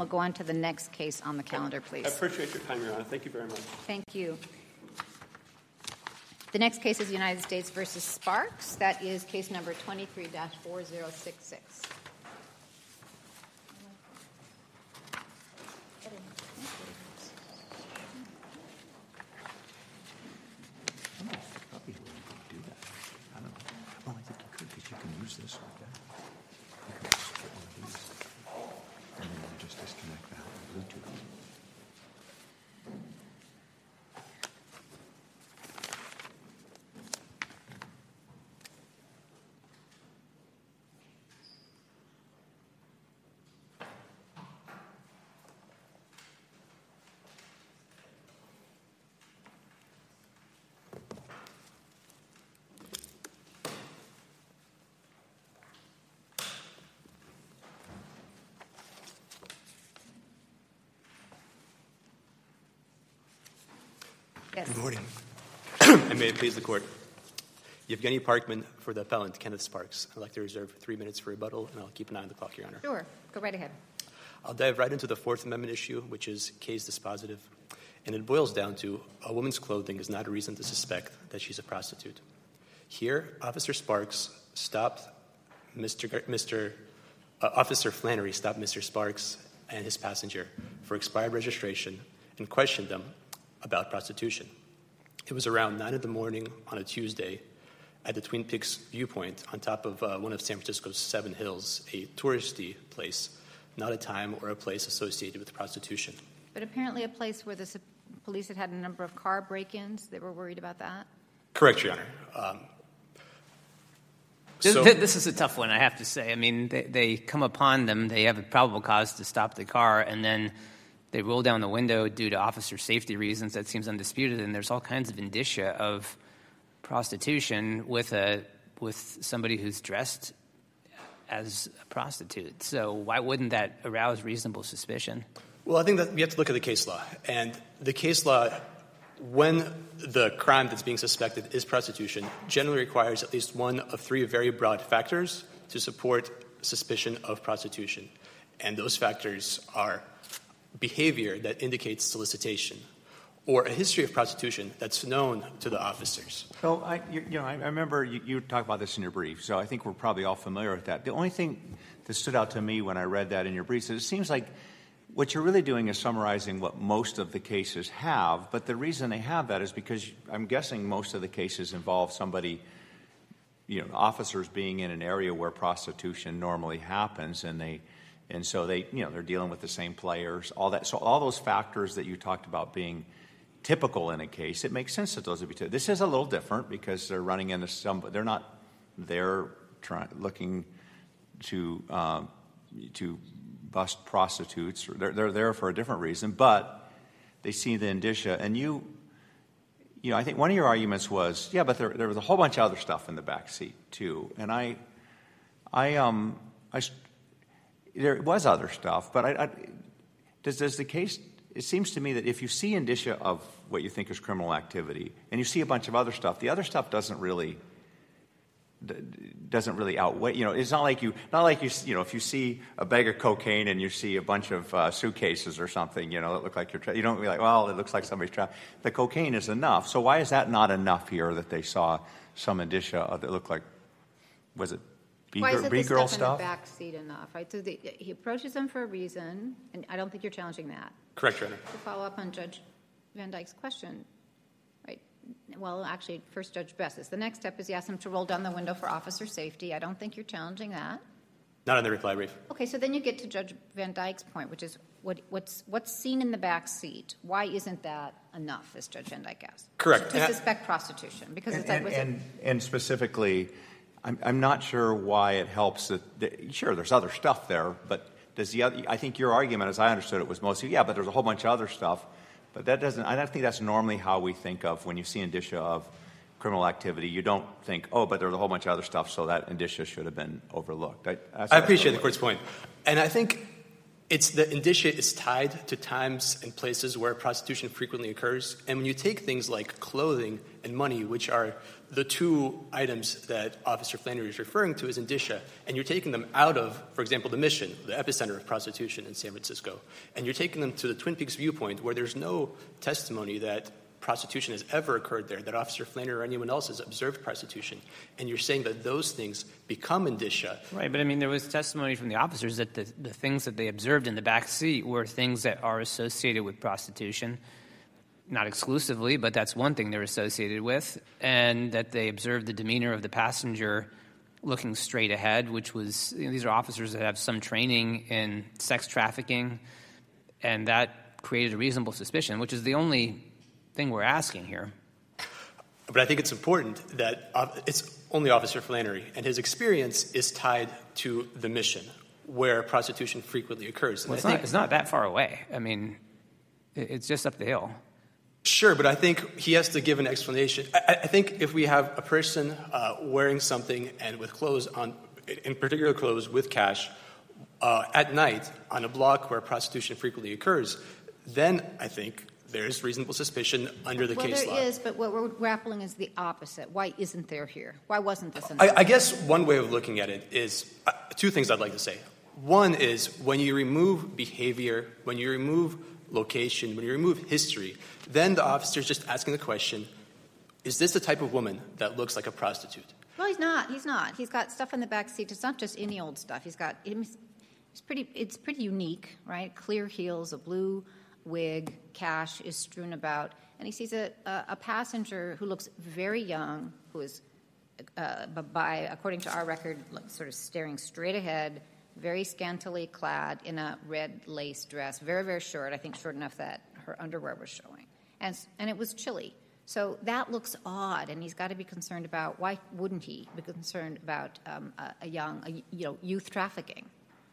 We'll go on to the next case on the calendar, please. I appreciate your time, Your Honor. Thank you very much. Thank you. The next case is United States v. Sparks. That is case number 23-4066. This like that. You can just get one of these, and then you just disconnect that with Bluetooth. Yes. Good morning. And may it please the Court. Yevgeny Parkman for the appellant, Kenneth Sparks. I'd like to reserve 3 minutes for rebuttal, and I'll keep an eye on the clock, Your Honor. Sure. Go right ahead. I'll dive right into the Fourth Amendment issue, which is case dispositive. And it boils down to a woman's clothing is not a reason to suspect that she's a prostitute. Here, Officer Sparks stopped Officer Flannery stopped Mr. Sparks and his passenger for expired registration and questioned them about prostitution. It was around 9 in the morning on a Tuesday at the Twin Peaks viewpoint on top of one of San Francisco's 7 hills, a touristy place, not a time or a place associated with prostitution. But apparently a place where the police had a number of car break-ins. They were worried about that? Correct, Your Honor. This is a tough one, I have to say. I mean, they come upon them, they have a probable cause to stop the car, and then they roll down the window due to officer safety reasons. That seems undisputed, and there's all kinds of indicia of prostitution with somebody who's dressed as a prostitute. So why wouldn't that arouse reasonable suspicion? Well, I think that we have to look at the case law. And the case law, when the crime that's being suspected is prostitution, generally requires at least one of 3 very broad factors to support suspicion of prostitution. And those factors are behavior that indicates solicitation, or a history of prostitution that's known to the officers. So, I remember you talked about this in your brief, so I think we're probably all familiar with that. The only thing that stood out to me when I read that in your brief is it seems like what you're really doing is summarizing what most of the cases have, but the reason they have that is because I'm guessing most of the cases involve somebody, officers being in an area where prostitution normally happens, and so they're dealing with the same players, all that. So all those factors that you talked about being typical in a case, it makes sense that those would be typical. This is a little different because they're running into they're not there looking to bust prostitutes. They're there for a different reason, but they see the indicia. And I think one of your arguments was, but there was a whole bunch of other stuff in the back seat too. And there was other stuff, but does the case? It seems to me that if you see indicia of what you think is criminal activity, and you see a bunch of other stuff, the other stuff doesn't really outweigh. It's not like you. If you see a bag of cocaine and you see a bunch of suitcases or something, that look like you're. You don't be like, well, it looks like somebody's trapped. The cocaine is enough. So why is that not enough here? That they saw some indicia that looked like, was it? Why isn't the girl stuff in the back seat enough? Right? So he approaches them for a reason, and I don't think you're challenging that. Correct, Your Honor. To follow up on Judge Van Dyke's question, right? Well, actually, first Judge Bessis. The next step is he asks him to roll down the window for officer safety. I don't think you're challenging that. Not in the reply brief. Okay, so then you get to Judge Van Dyke's point, which is what's seen in the back seat. Why isn't that enough, as Judge Van Dyke asked? Correct. To suspect prostitution, because and specifically. I'm not sure why it helps sure, there's other stuff there, but I think your argument, as I understood it, was mostly, but there's a whole bunch of other stuff. But I don't think that's normally how we think of when you see indicia of criminal activity. You don't think, but there's a whole bunch of other stuff, so that indicia should have been overlooked. I appreciate the Court's point. And I think the indicia is tied to times and places where prostitution frequently occurs. And when you take things like clothing and money, which are the two items that Officer Flannery is referring to as indicia, and you're taking them out of, for example, the Mission, the epicenter of prostitution in San Francisco, and you're taking them to the Twin Peaks viewpoint where there's no testimony that prostitution has ever occurred there, that Officer Flannery or anyone else has observed prostitution, and you're saying that those things become indicia. Right, but I mean, there was testimony from the officers that the things that they observed in the back seat were things that are associated with prostitution. Not exclusively, but that's one thing they're associated with, and that they observed the demeanor of the passenger looking straight ahead, which was, these are officers that have some training in sex trafficking, and that created a reasonable suspicion, which is the only thing we're asking here. But I think it's important that it's only Officer Flannery, and his experience is tied to the Mission, where prostitution frequently occurs. Well, it's not that far away. I mean, it's just up the hill. Sure, but I think he has to give an explanation. I think if we have a person wearing something and with clothes on, in particular clothes with cash, at night on a block where prostitution frequently occurs, then I think there is reasonable suspicion under the case law. Well, there is, but what we're grappling is the opposite. Why isn't there here? Why wasn't this in I guess one way of looking at it is two things I'd like to say. One is when you remove behavior, when you remove location, when you remove history, then the officer's just asking the question, is this the type of woman that looks like a prostitute? Well, he's not. He's not. He's got stuff in the back seat. It's not just any old stuff. It's pretty unique, right? Clear heels, a blue wig, cash is strewn about, and he sees a passenger who looks very young, who is, according to our record, sort of staring straight ahead, very scantily clad in a red lace dress, very, very short, I think short enough that her underwear was showing. And it was chilly. So that looks odd, and he's got to be concerned about, why wouldn't he be concerned about youth trafficking?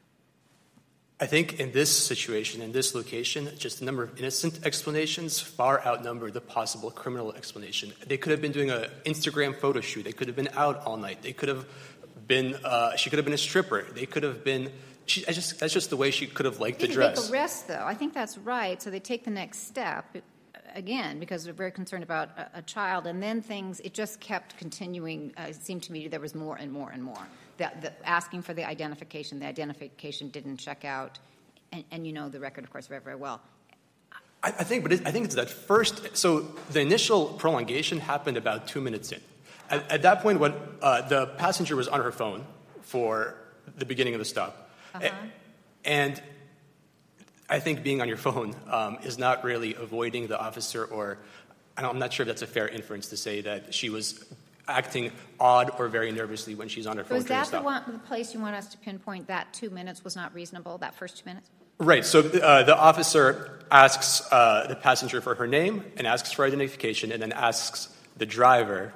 I think in this situation, in this location, just the number of innocent explanations far outnumber the possible criminal explanation. They could have been doing an Instagram photo shoot. They could have been out all night. They could have been, she could have been a stripper. They could have been, that's just the way she could have liked the dress. They make arrest, though. I think that's right. So they take the next step, again, because they're very concerned about a child. And then it just kept continuing. It seemed to me there was more and more and more. Asking for the identification didn't check out, and you know the record, of course, very, very well. I think it's that first. So the initial prolongation happened about 2 minutes in. At that point, the passenger was on her phone for the beginning of the stop, and I think being on your phone is not really avoiding the officer, or I'm not sure if that's a fair inference to say that she was acting odd or very nervously when she's on her phone. Was that the place you want us to pinpoint that 2 minutes was not reasonable, that first 2 minutes? Right. So the officer asks the passenger for her name and asks for identification and then asks the driver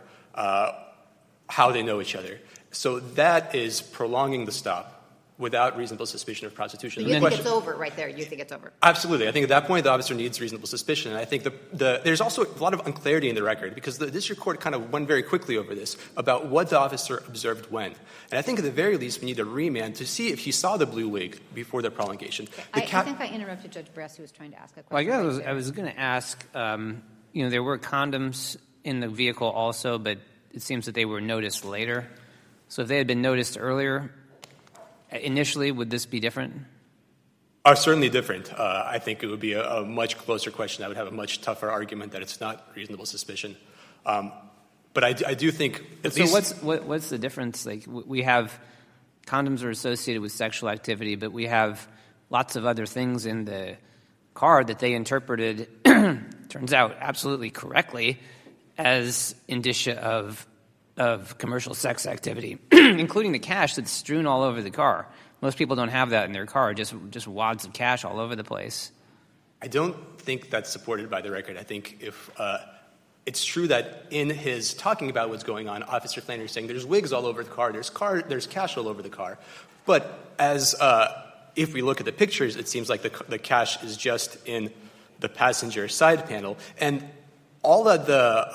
how they know each other. So that is prolonging the stop without reasonable suspicion of prostitution. So you think it's over right there? You think it's over? Absolutely. I think at that point the officer needs reasonable suspicion. And I think there's also a lot of unclarity in the record because the district court kind of went very quickly over this about what the officer observed when. And I think at the very least we need a remand to see if he saw the blue wig before the prolongation. I think I interrupted Judge Bress, who was trying to ask a question. Well, I was going to ask, there were condoms in the vehicle also, but it seems that they were noticed later. So if they had been noticed earlier, initially, would this be different? Certainly different. I think it would be a much closer question. I would have a much tougher argument that it's not reasonable suspicion. But I do think at least... So what's the difference? Like, we have condoms are associated with sexual activity, but we have lots of other things in the car that they interpreted, turns out absolutely correctly, as indicia of commercial sex activity, including the cash that's strewn all over the car. Most people don't have that in their car, just wads of cash all over the place. I don't think that's supported by the record. I think if it's true that in his talking about what's going on, Officer Flannery is saying there's wigs all over the car, there's cash all over the car. But as if we look at the pictures, it seems like the cash is just in the passenger side panel, and all that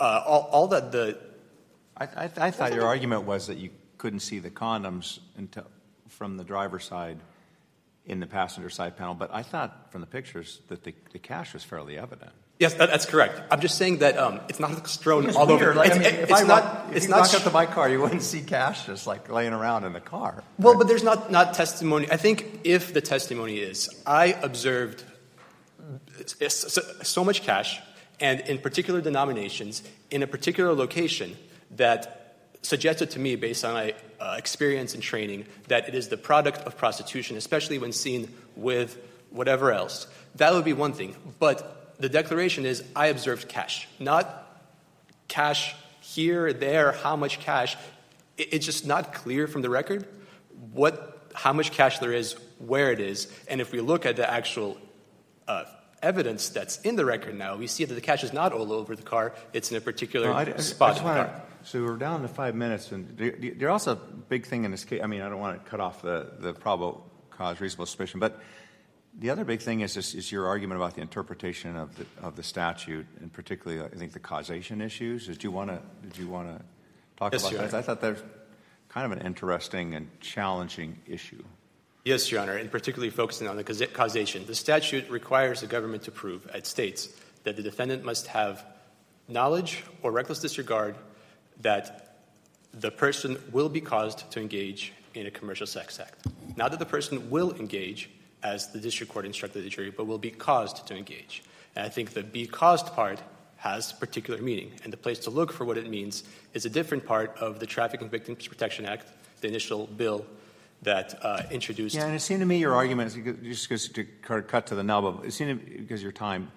the I thought your argument was that you couldn't see the condoms from the driver's side in the passenger side panel. But I thought from the pictures that the cash was fairly evident. Yes, that's correct. I'm just saying that it's not strewn all over. Like, if you walk up to my car, you wouldn't see cash just like laying around in the car. Well, but there's not testimony. I think if the testimony is, I observed so much cash, and in particular denominations, in a particular location that suggested to me, based on my experience and training, that it is the product of prostitution, especially when seen with whatever else. That would be one thing. But the declaration is, I observed cash. Not cash here, there, how much cash. It's just not clear from the record how much cash there is, where it is. And if we look at the actual evidence that's in the record now, we see that the cash is not all over the car. It's in a particular spot in the car. So we're down to 5 minutes. And there's also a big thing in this case. I mean, I don't want to cut off the probable cause, reasonable suspicion, but the other big thing is your argument about the interpretation of the statute, and particularly, I think, the causation issues. Did you want to talk about that? I thought that's kind of an interesting and challenging issue. Yes, Your Honor, and particularly focusing on the causation. The statute requires the government to prove, it states, that the defendant must have knowledge or reckless disregard that the person will be caused to engage in a commercial sex act. Not that the person will engage, as the district court instructed the jury, but will be caused to engage. And I think the be caused part has particular meaning, and the place to look for what it means is a different part of the Trafficking Victims Protection Act, the initial bill that introduced. Yeah, and it seemed to me your argument, just to cut to the nub of it, seemed to, because of your time,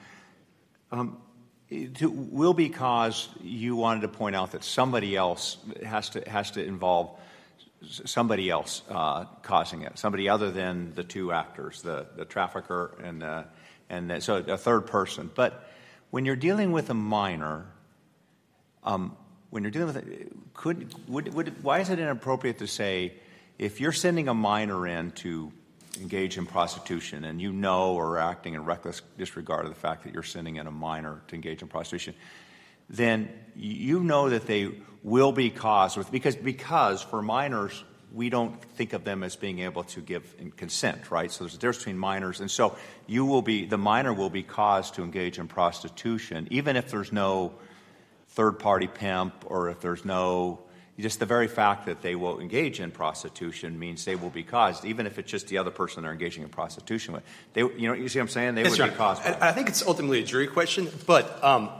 will be caused, you wanted to point out that somebody else has to involve somebody else causing it, somebody other than the two actors, the trafficker and so a third person. But when you're dealing with a minor, why is it inappropriate to say, if you're sending a minor in to engage in prostitution and you know or are acting in reckless disregard of the fact that you're sending in a minor to engage in prostitution, then you know that they will be caused with, because for minors, we don't think of them as being able to give consent, right? So there's a difference between minors. And so the minor will be caused to engage in prostitution, even if there's no third-party pimp or if there's just the very fact that they will engage in prostitution means they will be caused, even if it's just the other person they're engaging in prostitution with. You see what I'm saying? They would be caused. I think it's ultimately a jury question, but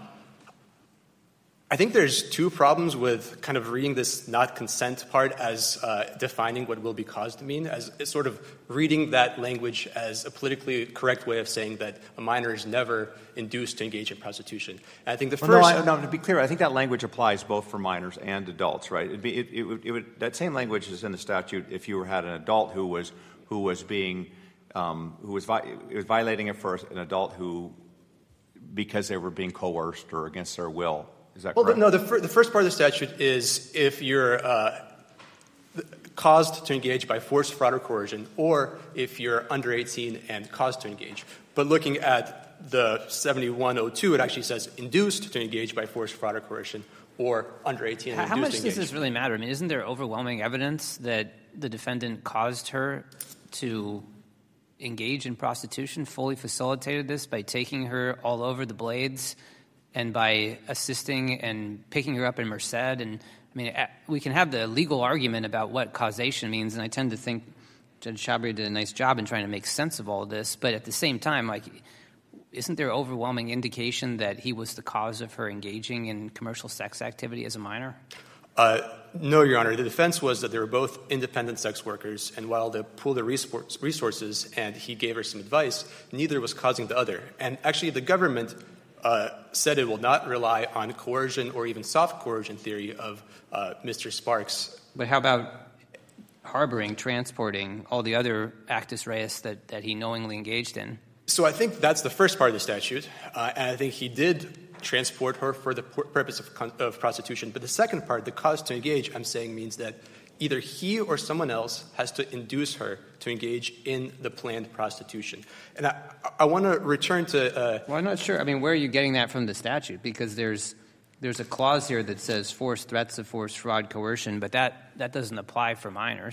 I think there's two problems with kind of reading this not consent part as defining what will be caused to mean, as sort of reading that language as a politically correct way of saying that a minor is never induced to engage in prostitution. And I think the first... No, to be clear, I think that language applies both for minors and adults, right? That same language is in the statute if you had an adult who was violating it for an adult who, because they were being coerced or against their will. Is that correct? No, the first part of the statute is if you're caused to engage by force, fraud, or coercion, or if you're under 18 and caused to engage. But looking at the 7102, it actually says induced to engage by force, fraud, or coercion, or under 18 and induced to engage. How much does this really matter? I mean, isn't there overwhelming evidence that the defendant caused her to engage in prostitution, fully facilitated this by taking her all over the blades and by assisting and picking her up in Merced? And I mean, we can have the legal argument about what causation means, and I tend to think Judge Chabria did a nice job in trying to make sense of all of this. But at the same time, like, isn't there overwhelming indication that he was the cause of her engaging in commercial sex activity as a minor? No, Your Honor. The defense was that they were both independent sex workers, and while they pooled their resources and he gave her some advice, neither was causing the other. And actually, the government said it will not rely on coercion or even soft coercion theory of Mr. Sparks. But how about harboring, transporting, all the other actus reus that he knowingly engaged in? So I think that's the first part of the statute, and I think he did transport her for the purpose of prostitution. But the second part, the cause to engage, I'm saying means that either he or someone else has to induce her to engage in the planned prostitution. And I want to return to... Well, I'm not sure. I mean, where are you getting that from the statute? Because there's a clause here that says force, threats of force, fraud, coercion, but that doesn't apply for minors. Right.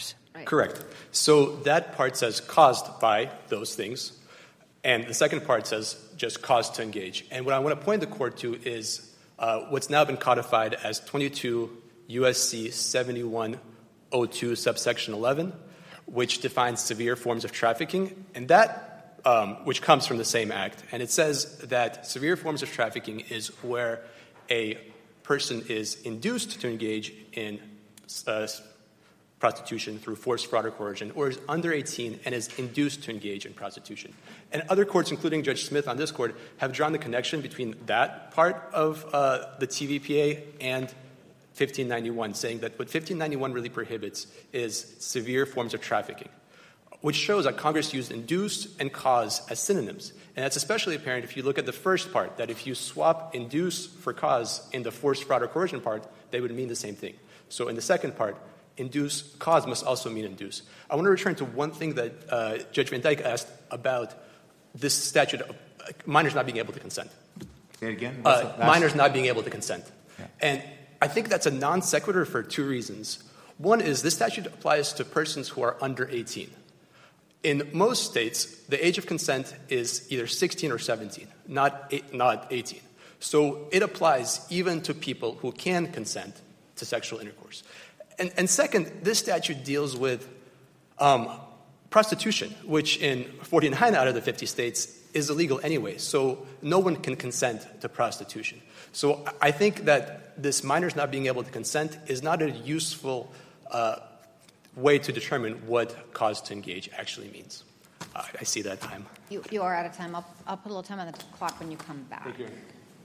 Correct. So that part says caused by those things, and the second part says just caused to engage. And what I want to point the court to is what's now been codified as 22 U.S.C. 7102 subsection 11, which defines severe forms of trafficking, and that which comes from the same act. And it says that severe forms of trafficking is where a person is induced to engage in prostitution through force, fraud, or coercion, or is under 18 and is induced to engage in prostitution. And other courts, including Judge Smith on this court, have drawn the connection between that part of the TVPA and 1591, saying that what 1591 really prohibits is severe forms of trafficking, which shows that Congress used induce and cause as synonyms. And that's especially apparent if you look at the first part, that if you swap induce for cause in the force, fraud, or coercion part, they would mean the same thing. So in the second part, induce, cause must also mean induce. I want to return to one thing that Judge Van Dyke asked about this statute of minors not being able to consent. Say it again? Minors not being able to consent. Yeah. And I think that's a non sequitur for two reasons. One is this statute applies to persons who are under 18. In most states, the age of consent is either 16 or 17, not 18. So it applies even to people who can consent to sexual intercourse. And second, this statute deals with prostitution, which in 49 out of the 50 states is illegal anyway. So no one can consent to prostitution. So I think that this minors not being able to consent is not a useful way to determine what cause to engage actually means. I see that time. You are out of time. I'll put a little time on the clock when you come back. Thank you.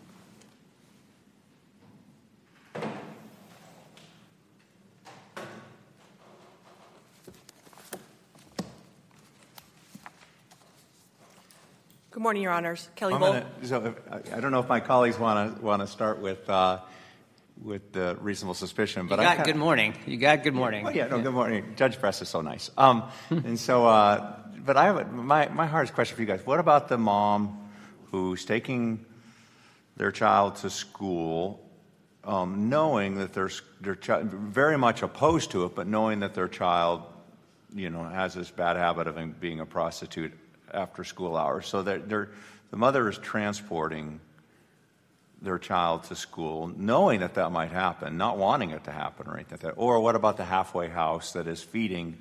Good morning, Your Honors. Kelly Volk. I don't know if my colleagues want to start with the reasonable suspicion, but good morning. You got good morning. Oh yeah, no, good morning. Judge Press is so nice. And so, but I have my hardest question for you guys. What about the mom who's taking their child to school, knowing that their child very much opposed to it, but knowing that their child, has this bad habit of being a prostitute after school hours, so that the mother is transporting their child to school, knowing that might happen, not wanting it to happen or anything like that. Or what about the halfway house that is feeding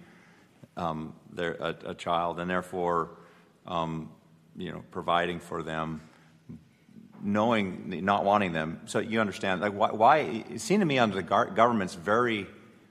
a child and therefore, providing for them, knowing, not wanting them. So you understand, like why it seemed to me under the government's very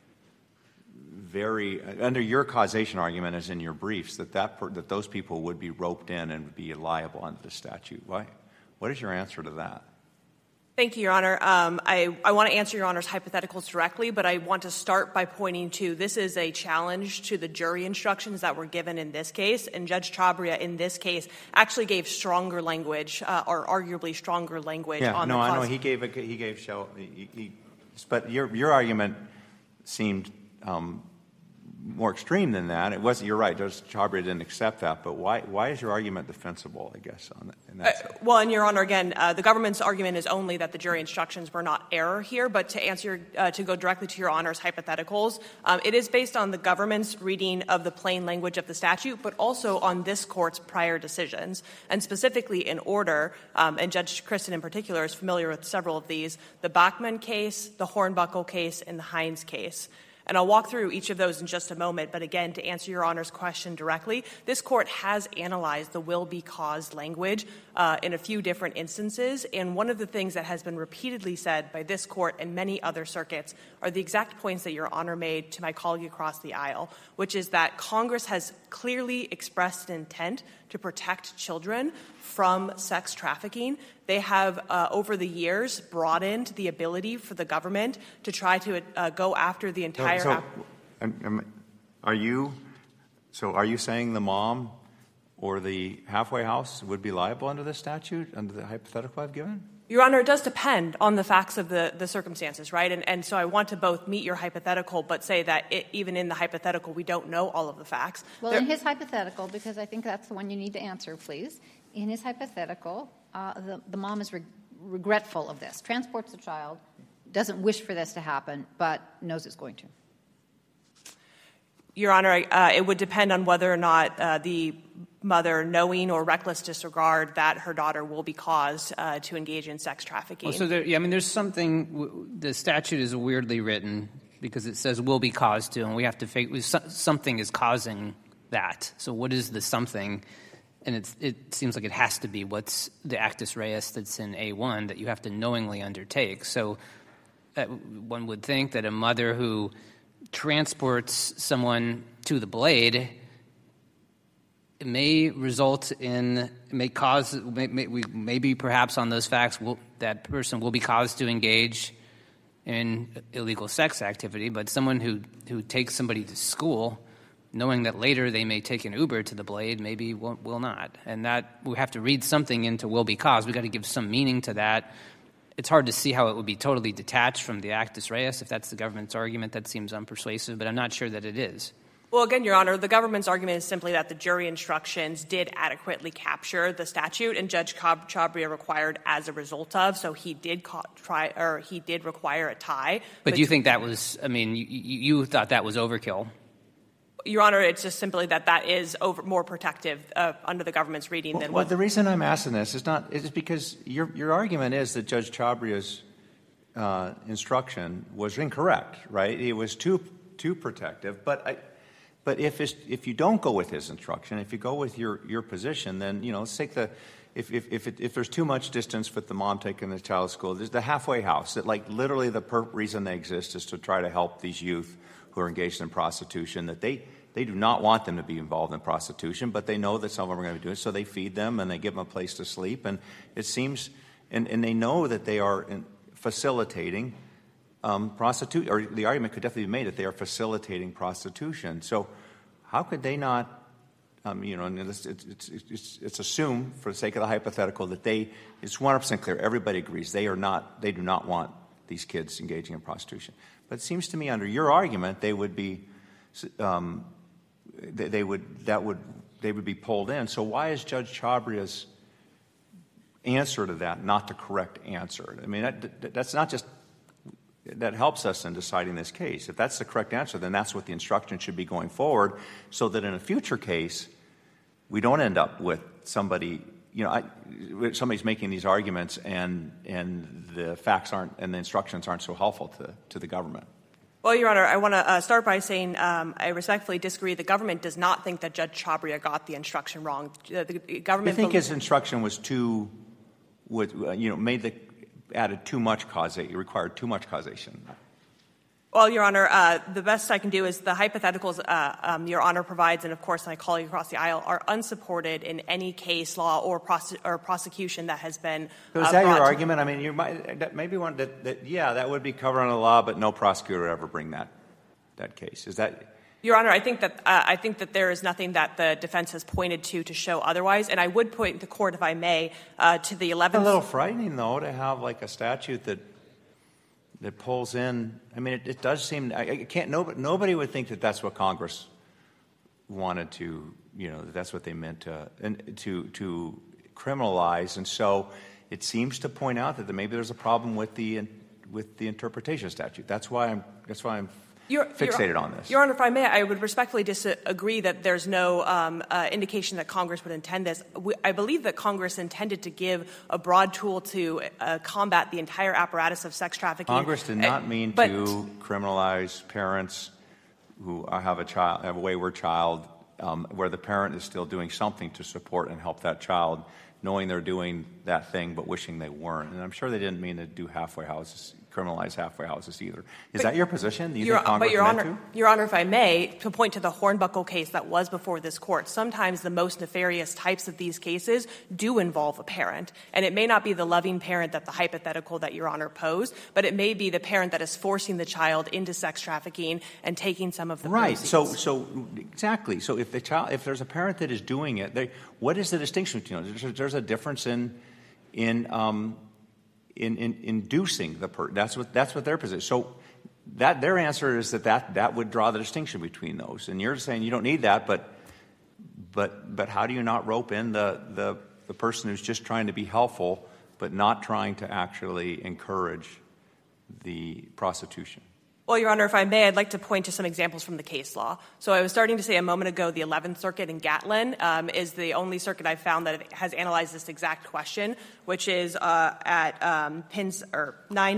under your causation argument, as in your briefs, that those people would be roped in and would be liable under the statute. Why? What is your answer to that? Thank you, Your Honor. I want to answer Your Honor's hypotheticals directly, but I want to start by pointing to this is a challenge to the jury instructions that were given in this case, and Judge Chabria in this case actually gave stronger language, or arguably stronger language on the cause. I know he gave but your argument seemed more extreme than that. It wasn't. You're right. Judge Chabria didn't accept that. But why is your argument defensible? I guess in that sense. Well, and Your Honor, again, the government's argument is only that the jury instructions were not error here. But to answer, to go directly to Your Honor's hypotheticals, it is based on the government's reading of the plain language of the statute, but also on this court's prior decisions, and specifically in order. And Judge Kristen, in particular, is familiar with several of these: the Bachman case, the Hornbuckle case, and the Hines case. And I'll walk through each of those in just a moment. But again, to answer Your Honor's question directly, this court has analyzed the will be caused language in a few different instances. And one of the things that has been repeatedly said by this court and many other circuits are the exact points that Your Honor made to my colleague across the aisle, which is that Congress has clearly expressed an intent to protect children from sex trafficking. They have, over the years, broadened the ability for the government to try to go after the entire... Are you saying the mom or the halfway house would be liable under this statute, under the hypothetical I've given? Your Honor, it does depend on the facts of the circumstances, right? And so I want to both meet your hypothetical, but say that even in the hypothetical, we don't know all of the facts. Well, in his hypothetical, because I think that's the one you need to answer, please. In his hypothetical, the mom is regretful of this, transports the child, doesn't wish for this to happen, but knows it's going to. Your Honor, it would depend on whether or not the mother knowing or reckless disregard that her daughter will be caused to engage in sex trafficking. Well, so there's something. The statute is weirdly written because it says will be caused to, and we have to something is causing that. So what is the something? And it seems like it has to be what's the actus reus that's in A1 that you have to knowingly undertake. So one would think that a mother who transports someone to the blade maybe perhaps on those facts that person will be caused to engage in illegal sex activity, but someone who takes somebody to school knowing that later they may take an Uber to the blade maybe will not. And that we have to read something into will be caused. We've got to give some meaning to that. It's hard to see how it would be totally detached from the actus reus. If that's the government's argument, that seems unpersuasive, but I'm not sure that it is. Well, again, Your Honor, the government's argument is simply that the jury instructions did adequately capture the statute, and Judge Chabria required as a result of, so he did require a tie. But do you think that was, you thought that was overkill? Your Honor, it's just simply that is more protective under the government's reading than what... The reason I'm asking this is because your argument is that Judge Chabria's instruction was incorrect, right? It was too protective. But if you don't go with his instruction, if you go with your position, then let's take if there's too much distance with the mom taking the child to school, there's the halfway house that literally the reason they exist is to try to help these youth who are engaged in prostitution, that they do not want them to be involved in prostitution, but they know that some of them are going to be doing it, so they feed them and they give them a place to sleep. And it seems, and they know that they are facilitating prostitution, or the argument could definitely be made that they are facilitating prostitution. So how could they not, it's assumed for the sake of the hypothetical that it's 100% clear, everybody agrees, they do not want these kids engaging in prostitution. But it seems to me under your argument, they would be pulled in. So why is Judge Chabria's answer to that not the correct answer? That's not just that helps us in deciding this case. If that's the correct answer, then that's what the instruction should be going forward, so that in a future case we don't end up with somebody. Somebody's making these arguments and the facts aren't and the instructions aren't so helpful to the government. Well, Your Honor, I want to start by saying I respectfully disagree. The government does not think that Judge Chabria got the instruction wrong. The government. You think his instruction was added too much causation? It required too much causation. Well, Your Honor, the best I can do is the hypotheticals Your Honor provides, and of course my colleague across the aisle, are unsupported in any case law or prosecution that has been. So is that your argument? You might maybe one that would be covered under the law, but no prosecutor would ever bring that case. Is that? Your Honor, I think that there is nothing that the defense has pointed to show otherwise, and I would point the court, if I may, to the 11th. It's a little frightening, though, to have a statute that pulls in. It does seem nobody would think that that's what Congress wanted to. That's what they meant to criminalize, and so it seems to point out that maybe there's a problem with the interpretation of statute. That's why I'm fixated on this. Your Honor, if I may, I would respectfully disagree that there's no indication that Congress would intend this. I believe that Congress intended to give a broad tool to combat the entire apparatus of sex trafficking. Congress did not mean to criminalize parents who have a wayward child, where the parent is still doing something to support and help that child, knowing they're doing that thing but wishing they weren't. And I'm sure they didn't mean to do criminalize halfway houses either. Is that your position? Do you think Congress meant to? Your Honor, if I may, to point to the Hornbuckle case that was before this court, sometimes the most nefarious types of these cases do involve a parent. And it may not be the loving parent that the hypothetical that Your Honor posed, but it may be the parent that is forcing the child into sex trafficking and taking some of the proceeds. Right. So exactly. So if there's a parent that is doing it, what is the distinction between them? There's a difference in inducing the person. That's what their position. So their answer is that would draw the distinction between those. And you're saying you don't need that, but how do you not rope in the person who's just trying to be helpful but not trying to actually encourage the prostitution? Well, Your Honor, if I may, I'd like to point to some examples from the case law. So I was starting to say a moment ago the 11th Circuit in Gatlin is the only circuit I've found that has analyzed this exact question, which is at pins or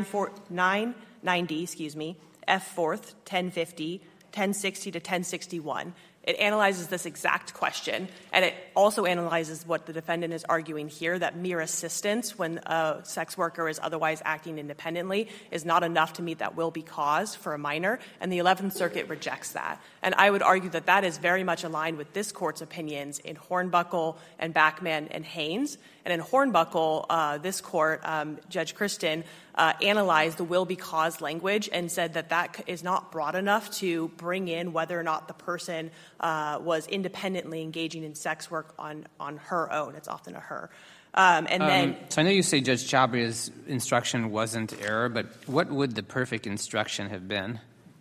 990, F4th, 1050, 1060 to 1061. It analyzes this exact question, and it also analyzes what the defendant is arguing here, that mere assistance when a sex worker is otherwise acting independently is not enough to meet that will be cause for a minor, and the 11th Circuit rejects that. And I would argue that that is very much aligned with this Court's opinions in Hornbuckle and Backman and Haynes. And in Hornbuckle, this Court, Judge Kristen, analyzed the will be cause language and said that that is not broad enough to bring in whether or not the person was independently engaging in sex work on her own. It's often a her. So I know you say Judge Chabria's instruction wasn't error, but what would the perfect instruction have been?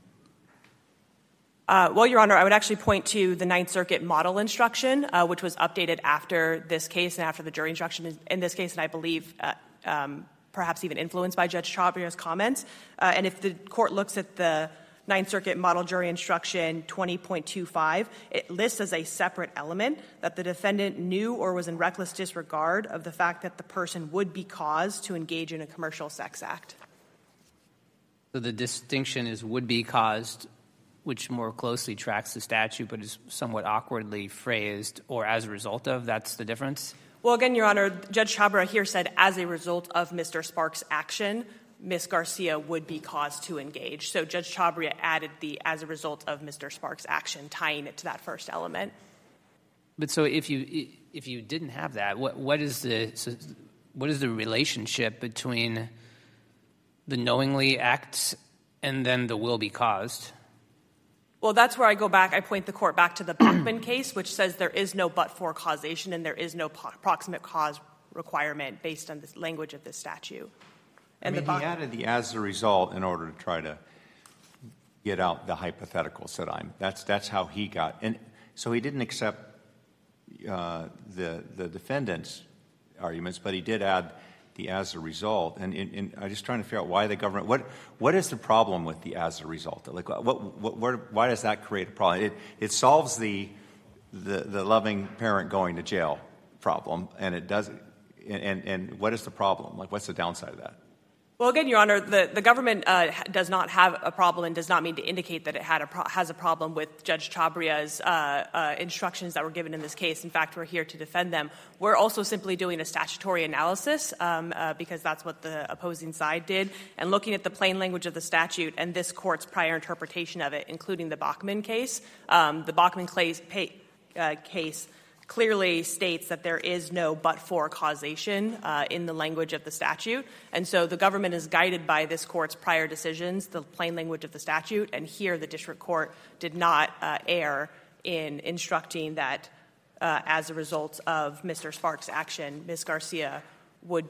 Well, Your Honor, I would actually point to the Ninth Circuit model instruction, which was updated after this case and after the jury instruction in this case, and I believe perhaps even influenced by Judge Chabria's comments. And if the Court looks at the Ninth Circuit model jury instruction 20.25, it lists as a separate element that the defendant knew or was in reckless disregard of the fact that the person would be caused to engage in a commercial sex act. So the distinction is would be caused, which more closely tracks the statute but is somewhat awkwardly phrased, or as a result of. That's the difference? Well, again, Your Honor, Judge Chabria here said as a result of Mr. Sparks' action, Ms. Garcia would be caused to engage. So Judge Chabria added the as a result of Mr. Sparks' action, tying it to that first element. But so if you didn't have that, what is the relationship between the knowingly act and then the will be caused? Well, that's where I point the Court back to the Bachman case, which says there is no but-for causation and there is no proximate cause requirement based on the language of this statute. And he added the as a result in order to try to get out the hypotheticals that that's how he got. And so he didn't accept the defendant's arguments, but he did add the as a result. And I'm just trying to figure out why the government, what is the problem with the as a result? Like, why does that create a problem? It solves the loving parent going to jail problem, and it does. And what is the problem? Like, what's the downside of that? Well, again, Your Honor, the government does not have a problem and does not mean to indicate that it has a problem with Judge Chabria's instructions that were given in this case. In fact, we're here to defend them. We're also simply doing a statutory analysis because that's what the opposing side did, and looking at the plain language of the statute and this Court's prior interpretation of it, including the Bachman case. The Bachman case clearly states that there is no but-for causation in the language of the statute. And so the government is guided by this Court's prior decisions, the plain language of the statute, and here the district court did not err in instructing that as a result of Mr. Sparks' action, Ms. Garcia would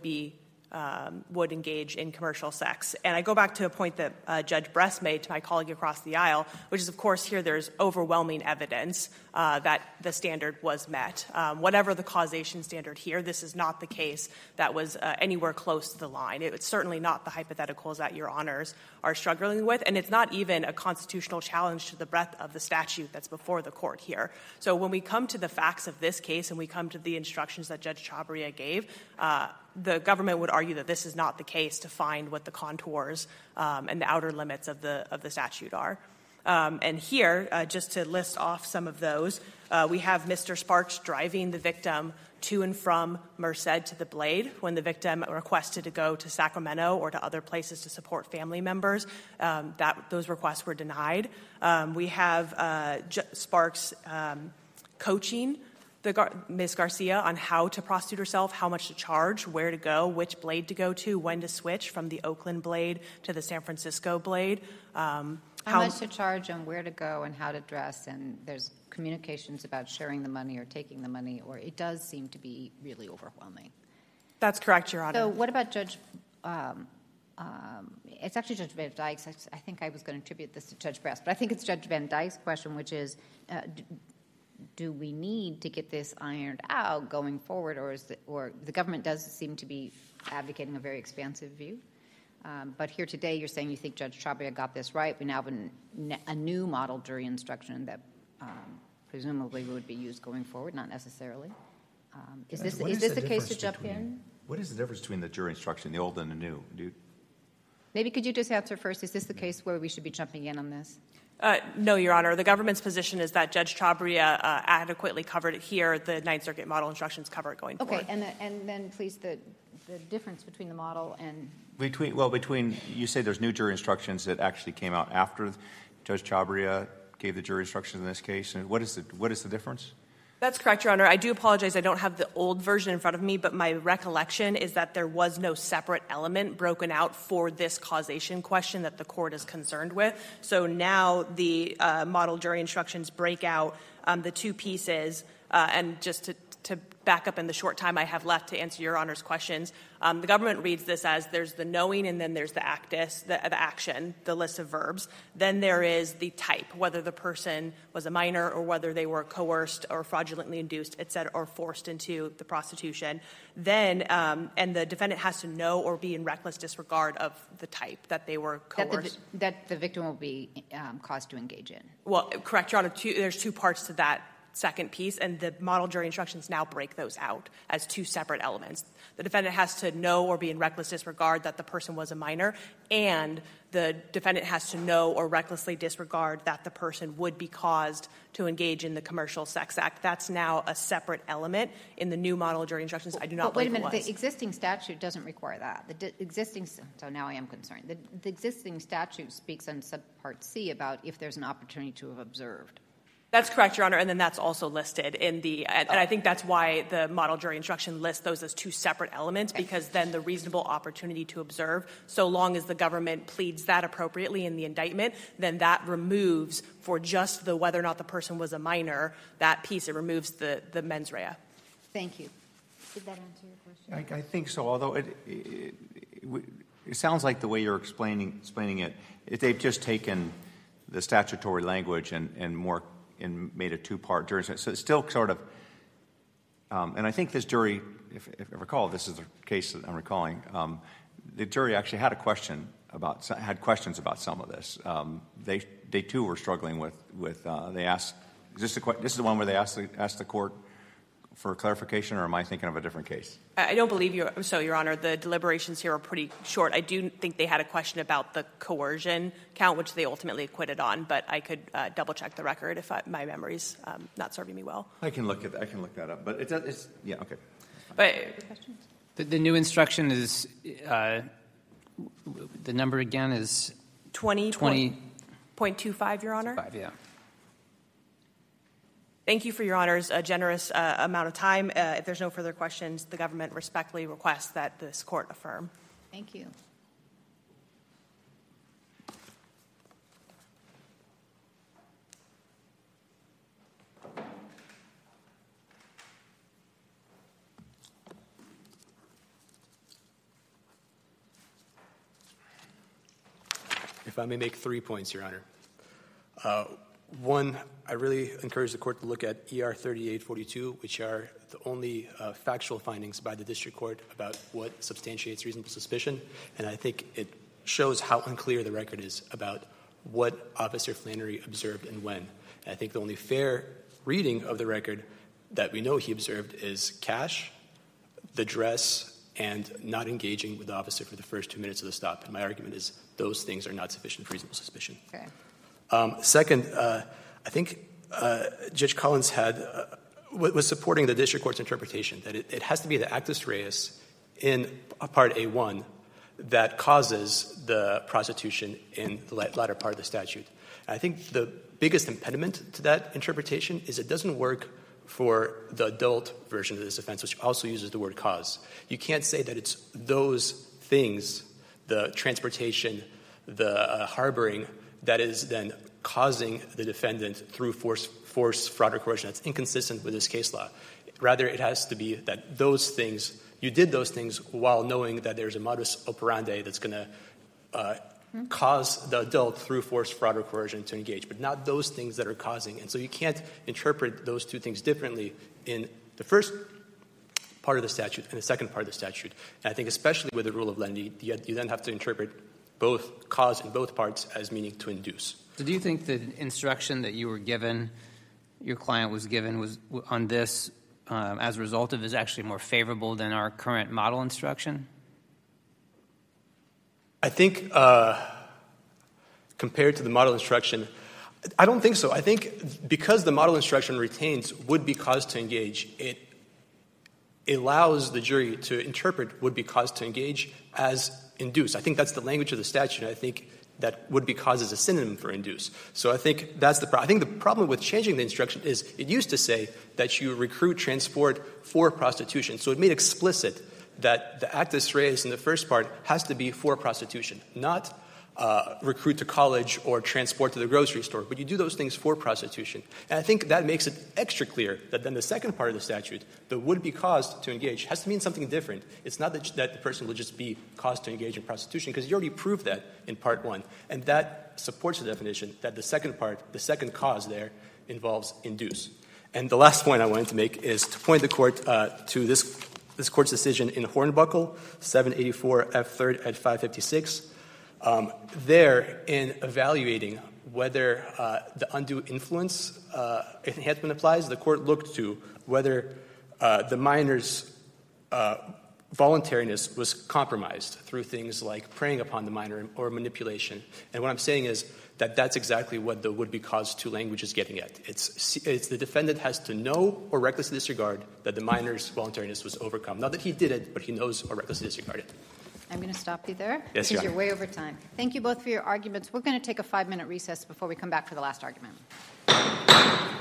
engage in commercial sex. And I go back to a point that Judge Bress made to my colleague across the aisle, which is, of course, here there's overwhelming evidence that the standard was met. Whatever the causation standard here, this is not the case that was anywhere close to the line. It's certainly not the hypotheticals that Your Honors are struggling with, and it's not even a constitutional challenge to the breadth of the statute that's before the Court here. So when we come to the facts of this case and we come to the instructions that Judge Chabria gave, the government would argue that this is not the case to find what the contours and the outer limits of the statute are. And here, just to list off some of those, we have Mr. Sparks driving the victim to and from Merced to the Blade when the victim requested to go to Sacramento or to other places to support family members. Those requests were denied. We have Sparks coaching Ms. Garcia on how to prostitute herself, how much to charge, where to go, which blade to go to, when to switch from the Oakland blade to the San Francisco blade. How much to charge and where to go and how to dress, and there's communications about sharing the money or taking the money, or it does seem to be really overwhelming. That's correct, Your Honor. So what about Judge it's actually Judge Van Dyke's. I think I was going to attribute this to Judge Bress, but I think it's Judge Van Dyke's question, which is, do we need to get this ironed out going forward, or the government does seem to be advocating a very expansive view? But here today, you're saying you think Judge Chabria got this right. We now have a new model jury instruction that presumably would be used going forward, not necessarily. Is this the case to jump in? What is the difference between the jury instruction, the old and the new? Maybe could you just answer first? Is this the case where we should be jumping in on this? No, Your Honor. The government's position is that Judge Chabria adequately covered it here. The Ninth Circuit model instructions cover it going forward. Okay, and then please the difference between the model and... Between you say there's new jury instructions that actually came out after Judge Chabria gave the jury instructions in this case, and what is the difference? That's correct, Your Honor. I do apologize. I don't have the old version in front of me, but my recollection is that there was no separate element broken out for this causation question that the court is concerned with. So now the model jury instructions break out the two pieces, and just to back up in the short time I have left to answer Your Honor's questions, the government reads this as there's the knowing and then there's the actus, the action, the list of verbs. Then there is the type, whether the person was a minor or whether they were coerced or fraudulently induced, et cetera, or forced into the prostitution. Then, and the defendant has to know or be in reckless disregard of the type that they were coerced. That the victim will be caused to engage in. Well, correct, Your Honor. There's two parts to that second piece, and the model jury instructions now break those out as two separate elements. The defendant has to know or be in reckless disregard that the person was a minor, and the defendant has to know or recklessly disregard that the person would be caused to engage in the commercial sex act. That's now a separate element in the new model jury instructions. I do not believe it was. Wait a minute. The existing statute doesn't require that. So now I am concerned. The existing statute speaks on subpart C about if there's an opportunity to have observed. That's correct, Your Honor, and then that's also listed in the and I think that's why the model jury instruction lists those as two separate elements, because then the reasonable opportunity to observe, so long as the government pleads that appropriately in the indictment, then that removes, for just the whether or not the person was a minor, that piece, it removes the mens rea. Thank you. Did that answer your question? I think so, although it sounds like the way you're explaining it, if they've just taken the statutory language and made a two-part jury. So it's still sort of, and I think this jury, if I recall, this is the case that I'm recalling, the jury actually had questions about some of this. They too were struggling with they asked, this is the one where they asked the court for clarification, or am I thinking of a different case? I don't believe so, Your Honor. The deliberations here are pretty short. I do think they had a question about the coercion count, which they ultimately acquitted on, but I could double-check the record if my memory's not serving me well. I can look that up, but it's yeah, okay. But the new instruction is, the number again is 20.25, Your Honor? 5, yeah. Thank you for Your Honor's generous amount of time. If there's no further questions, the government respectfully requests that this court affirm. Thank you. If I may make 3 points, Your Honor. One, I really encourage the court to look at ER 3842, which are the only factual findings by the district court about what substantiates reasonable suspicion. And I think it shows how unclear the record is about what Officer Flannery observed and when. And I think the only fair reading of the record that we know he observed is cash, the dress, and not engaging with the officer for the first 2 minutes of the stop. And my argument is those things are not sufficient for reasonable suspicion. Okay. Second, I think Judge Collins was supporting the district court's interpretation that it has to be the actus reus in Part A1 that causes the prostitution in the latter part of the statute. And I think the biggest impediment to that interpretation is it doesn't work for the adult version of this offense, which also uses the word cause. You can't say that it's those things, the transportation, the harboring, that is then causing the defendant through force, fraud, or coercion. That's inconsistent with this case law. Rather, it has to be that those things, you did those things while knowing that there's a modus operandi that's going to cause the adult through force, fraud, or coercion to engage, but not those things that are causing. And so you can't interpret those two things differently in the first part of the statute and the second part of the statute. And I think especially with the rule of lenity, you then have to interpret both cause in both parts as meaning to induce. So do you think the instruction that you were given, your client was given, was on this as a result of is actually more favorable than our current model instruction? I think compared to the model instruction, I don't think so. I think because the model instruction retains would be cause to engage, it allows the jury to interpret would be cause to engage as induce. I think that's the language of the statute. I think that would be cause is a synonym for induce. So I think that's the problem. I think the problem with changing the instruction is it used to say that you recruit, transport for prostitution. So it made explicit that the actus reus in the first part has to be for prostitution, not recruit to college or transport to the grocery store, but you do those things for prostitution. And I think that makes it extra clear that then the second part of the statute, the would be caused to engage, has to mean something different. It's not that the person will just be caused to engage in prostitution, because you already proved that in part one. And that supports the definition that the second part, the second cause there, involves induce. And the last point I wanted to make is to point the court to this court's decision in Hornbuckle, 784 F3rd at 556. There, in evaluating whether the undue influence enhancement applies, the court looked to whether the minor's voluntariness was compromised through things like preying upon the minor or manipulation. And what I'm saying is that that's exactly what the would-be cause to language is getting at. It's the defendant has to know or recklessly disregard that the minor's voluntariness was overcome. Not that he did it, but he knows or recklessly disregarded it. I'm going to stop you there yes, because you're way over time. Thank you both for your arguments. We're going to take a 5-minute recess before we come back for the last argument.